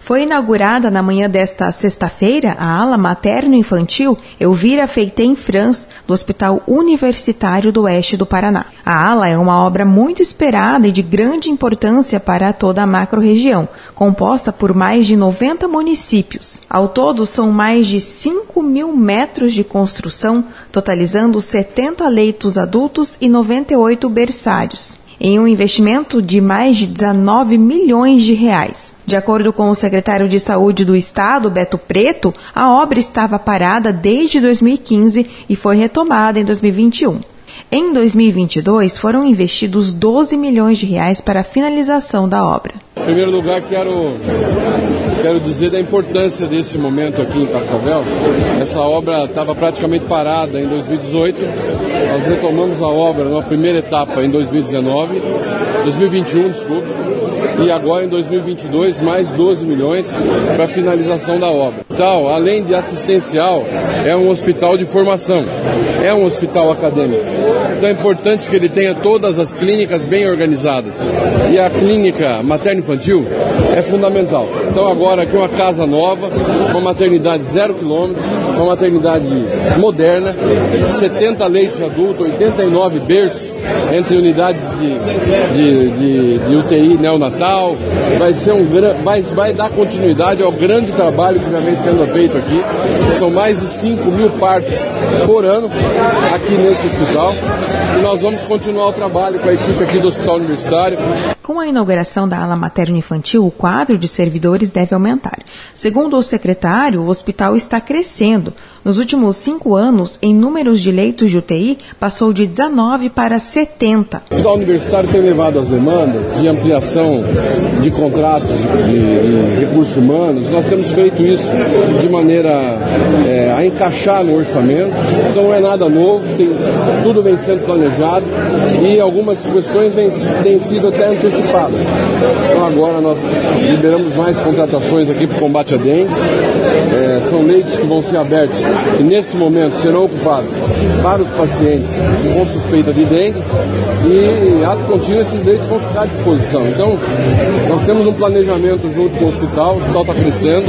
Foi inaugurada na manhã desta sexta-feira a ala materno-infantil Elvira Feitem Franz, do Hospital Universitário do Oeste do Paraná. A ala é uma obra muito esperada e de grande importância para toda a macro-região, composta por mais de 90 municípios. Ao todo, são mais de 5.000 metros de construção, totalizando 70 leitos adultos e 98 berçários, em um investimento de mais de 19 milhões de reais. De acordo com o secretário de Saúde do Estado, Beto Preto, a obra estava parada desde 2015 e foi retomada em 2021. Em 2022, foram investidos 12 milhões de reais para a finalização da obra. Em primeiro lugar, quero dizer da importância desse momento aqui em Cascavel. Essa obra estava praticamente parada em 2018. Nós retomamos a obra na primeira etapa em 2021, e agora em 2022 mais 12 milhões para a finalização da obra. Então, além de assistencial, é um hospital de formação, é um hospital acadêmico. Então é importante que ele tenha todas as clínicas bem organizadas. E a clínica materno-infantil é fundamental. Então agora aqui uma casa nova, uma maternidade 0 km, uma maternidade moderna, 70 leitos adultos, 89 berços, entre unidades de UTI neonatal. Vai dar continuidade ao grande trabalho que já vem sendo feito aqui. São mais de 5.000 partos por ano aqui nesse hospital. E nós vamos continuar o trabalho com a equipe aqui do Hospital Universitário. Com a inauguração da ala materno-infantil, o quadro de servidores deve aumentar. Segundo o secretário, o hospital está crescendo. Nos últimos 5 anos, em números de leitos de UTI, passou de 19 para 70. O Hospital Universitário tem levado as demandas de ampliação de contratos de recursos humanos. Nós temos feito isso de maneira a encaixar no orçamento. Então não é nada novo, tudo vem sendo planejado e algumas questões têm sido até antecipadas. Então agora nós liberamos mais contratações aqui para o combate à dengue. São leitos que vão ser abertos e nesse momento serão ocupados para os pacientes com suspeita de dengue e, ato contínuo, esses leitos vão ficar à disposição. Então, nós temos um planejamento junto com o hospital está crescendo.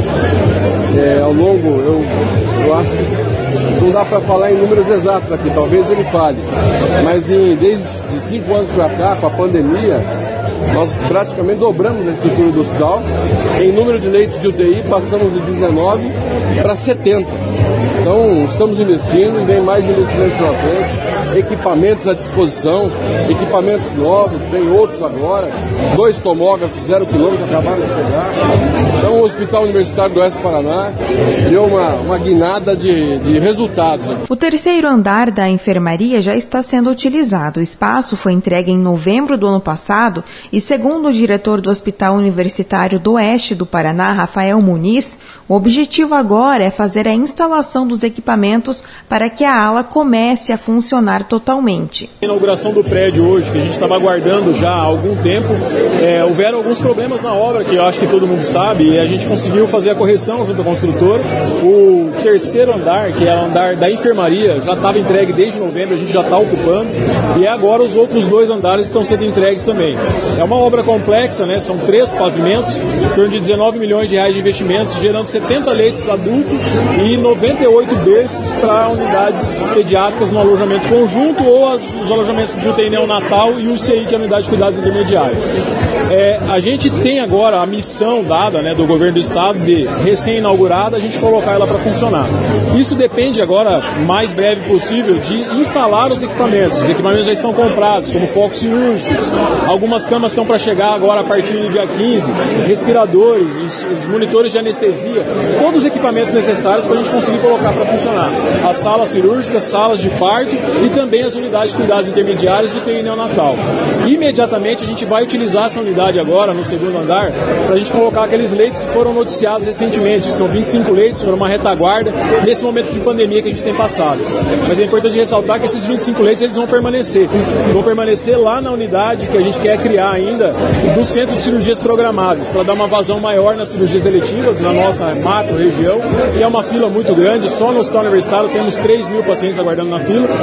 Ao longo, eu acho que não dá para falar em números exatos aqui, talvez ele fale, mas desde 5 anos para cá, com a pandemia, nós praticamente dobramos a estrutura do hospital. Em número de leitos de UTI, passamos de 19 para 70. Então, estamos investindo e vem mais investimentos na frente, equipamentos à disposição, equipamentos novos, tem outros agora, 2 tomógrafos 0 km acabaram de chegar. Então, o Hospital Universitário do Oeste do Paraná deu uma guinada de resultados. O terceiro andar da enfermaria já está sendo utilizado. O espaço foi entregue em novembro do ano passado e, segundo o diretor do Hospital Universitário do Oeste do Paraná, Rafael Muniz, o objetivo agora é fazer a instalação dos equipamentos para que a ala comece a funcionar totalmente. A inauguração do prédio hoje, que a gente estava aguardando já há algum tempo, houveram alguns problemas na obra, que eu acho que todo mundo sabe, e a gente conseguiu fazer a correção junto à construtora. O terceiro andar, que é o andar da enfermaria, já estava entregue desde novembro, a gente já está ocupando, e agora os outros 2 andares estão sendo entregues também. É uma obra complexa, né? São 3 pavimentos, em torno de 19 milhões de reais de investimentos, gerando 70 leitos adultos e 98 berços para unidades pediátricas no alojamento conjunto ou os alojamentos de UTI neonatal e o UCI, que é a unidade de cuidados intermediários. A gente tem agora a missão dada, né, do governo do estado de, recém-inaugurada, a gente colocar ela para funcionar. Isso depende agora, mais breve possível, de instalar os equipamentos. Os equipamentos já estão comprados, como focos cirúrgicos. Algumas camas estão para chegar agora a partir do dia 15, respiradores, os monitores de anestesia, todos os equipamentos necessários para a gente conseguir colocar para funcionar. As salas cirúrgicas, salas de parto e também as unidades de cuidados intermediários do UTI neonatal. Imediatamente a gente vai utilizar essa unidade agora, no segundo andar, para a gente colocar aqueles leitos que foram noticiados recentemente. São 25 leitos para uma retaguarda nesse momento de pandemia que a gente tem passado. Mas é importante ressaltar que esses 25 leitos eles vão permanecer. Vão permanecer lá na unidade que a gente quer criar ainda do Centro de Cirurgias Programadas, para dar uma vazão maior nas cirurgias eletivas, na nossa macro-região, que é uma fila muito grande. Só no Hospital Universitário temos 3.000 pacientes aguardando na fila, mas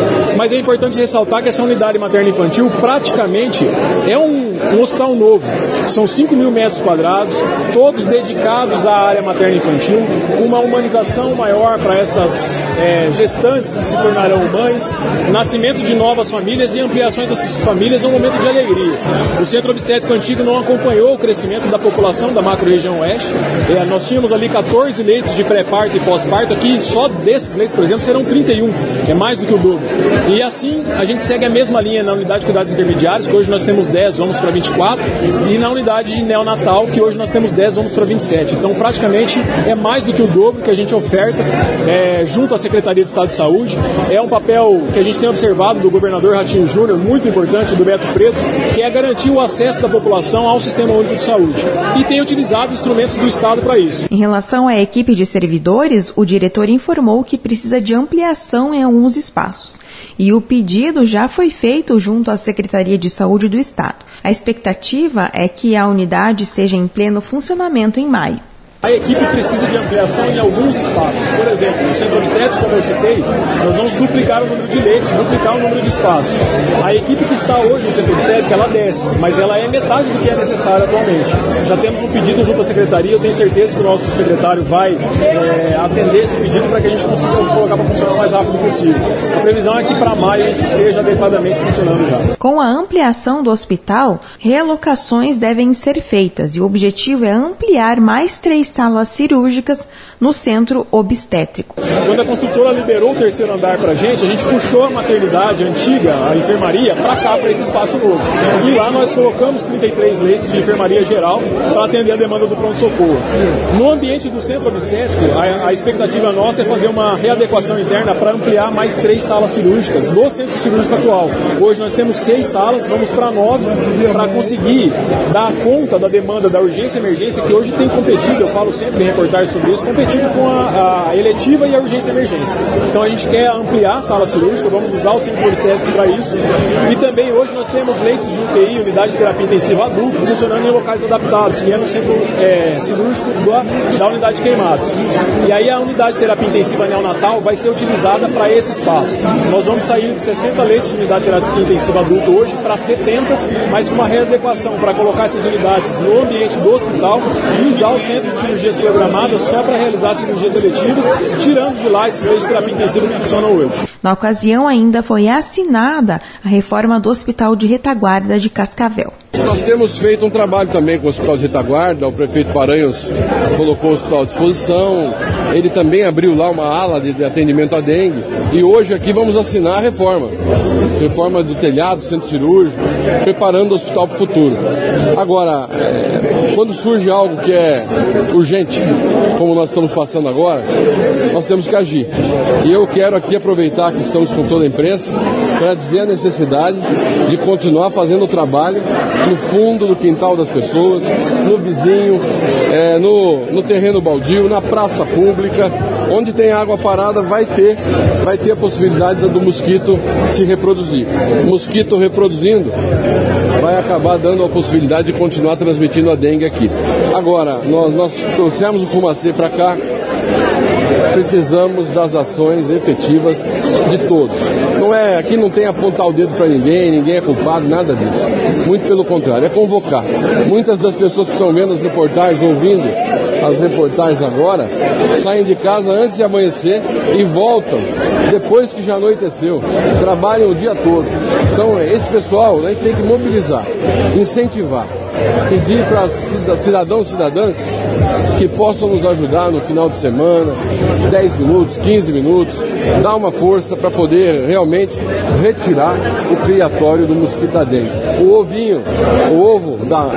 Mas é importante ressaltar que essa unidade materno-infantil praticamente é um hospital novo. São 5.000 metros quadrados, todos dedicados à área materno-infantil, com uma humanização maior para essas gestantes que se tornarão mães, nascimento de novas famílias e ampliações dessas famílias é um momento de alegria. O Centro Obstétrico Antigo não acompanhou o crescimento da população da macro-região oeste. Nós tínhamos ali 14 leitos de pré-parto e pós-parto, aqui só desses leitos, por exemplo, serão 31, que é mais do que o dobro. E assim, a gente segue a mesma linha na unidade de cuidados intermediários, que hoje nós temos 10, vamos para 24, e na unidade de neonatal, que hoje nós temos 10, vamos para 27. Então, praticamente, é mais do que o dobro que a gente oferta junto à Secretaria de Estado de Saúde. É um papel que a gente tem observado do governador Ratinho Júnior, muito importante, do Beto Preto, que é garantir o acesso da população ao Sistema Único de Saúde. E tem utilizado instrumentos do Estado para isso. Em relação à equipe de servidores, o diretor informou que precisa de ampliação em alguns espaços. E o pedido já foi feito junto à Secretaria de Saúde do Estado. A expectativa é que a unidade esteja em pleno funcionamento em maio. A equipe precisa de ampliação em alguns espaços. Por exemplo, no Centro Obstétrico, como eu citei, nós vamos duplicar o número de leitos, duplicar o número de espaços. A equipe que está hoje no Centro Obstétrico, ela desce, mas ela é metade do que é necessário atualmente. Já temos um pedido junto à Secretaria, eu tenho certeza que o nosso secretário vai atender esse pedido para que a gente consiga colocar para funcionar o mais rápido possível. A previsão é que para maio esteja adequadamente funcionando já. Com a ampliação do hospital, realocações devem ser feitas e o objetivo é ampliar mais 3 salas cirúrgicas no centro obstétrico. Quando a construtora liberou o 3º andar para a gente puxou a maternidade antiga, a enfermaria, para cá, para esse espaço novo. E lá nós colocamos 33 leitos de enfermaria geral para atender a demanda do pronto-socorro. No ambiente do centro obstétrico, a expectativa nossa é fazer uma readequação interna para ampliar mais 3 salas cirúrgicas no centro cirúrgico atual. Hoje nós temos 6 salas, vamos para 9, para conseguir dar conta da demanda da urgência e emergência, que hoje tem competido, eu falo sempre em reportagens sobre isso, competindo com a eletiva e a urgência e emergência. Então a gente quer ampliar a sala cirúrgica, vamos usar o centro obstétrico para isso. E também hoje nós temos leitos de UTI, unidade de terapia intensiva adulto, funcionando em locais adaptados, que é no centro cirúrgico da unidade de queimados. E aí a unidade de terapia intensiva neonatal vai ser utilizada para esse espaço. Nós vamos sair de 60 leitos de unidade de terapia intensiva adulto hoje para 70, mas com uma readequação para colocar essas unidades no ambiente do hospital e usar o centro de cirurgias programadas só para realizar cirurgias eletivas, tirando de lá esses leitos de terapia intensiva que funcionam hoje. Na ocasião, ainda foi assinada a reforma do Hospital de Retaguarda de Cascavel. Nós temos feito um trabalho também com o Hospital de Retaguarda, o prefeito Paranhos colocou o hospital à disposição, ele também abriu lá uma ala de atendimento à dengue e hoje aqui vamos assinar a reforma do telhado, centro cirúrgico, preparando o hospital para o futuro. Agora, quando surge algo que é urgente, como nós estamos passando agora, nós temos que agir. E eu quero aqui aproveitar que estamos com toda a imprensa para dizer a necessidade de continuar fazendo o trabalho no fundo do quintal das pessoas, no vizinho, no terreno baldio, na praça pública, onde tem água parada vai ter a possibilidade do mosquito se reproduzir. O mosquito reproduzindo vai acabar dando a possibilidade de continuar transmitindo a dengue aqui. Agora, nós trouxemos o Fumacê para cá, precisamos das ações efetivas de todos. Aqui não tem apontar o dedo para ninguém é culpado, nada disso. Muito pelo contrário, é convocar. Muitas das pessoas que estão vendo as reportagens, ouvindo as reportagens agora, saem de casa antes de amanhecer e voltam depois que já anoiteceu. Trabalham o dia todo. Então, esse pessoal a gente tem que mobilizar, incentivar, pedir para cidadãos e cidadãs que possam nos ajudar no final de semana, 10 minutos, 15 minutos, dar uma força para poder realmente retirar o criatório do mosquito da dengue. O ovo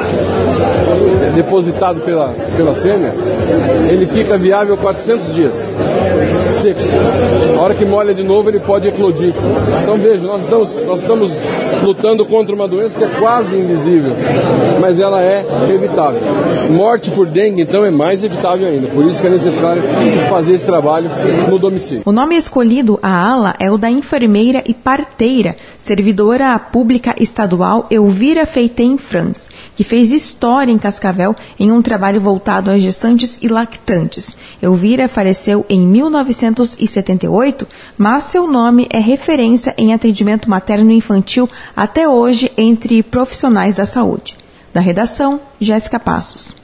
depositado pela fêmea, ele fica viável 400 dias, seco. A hora que molha de novo, ele pode eclodir. Então veja, nós estamos lutando contra uma doença que é quase invisível, mas ela é evitável. Morte por dengue, então, é mais evitável ainda. Por isso que é necessário fazer esse trabalho no domicílio. O nome escolhido à ala é o da enfermeira e parteira, servidora pública estadual Elvira Feitem Franz, que fez história em Cascavel em um trabalho voltado às gestantes e lactantes. Elvira faleceu em 1978, mas seu nome é referência em atendimento materno-infantil até hoje entre profissionais da saúde. Da redação, Jéssica Passos.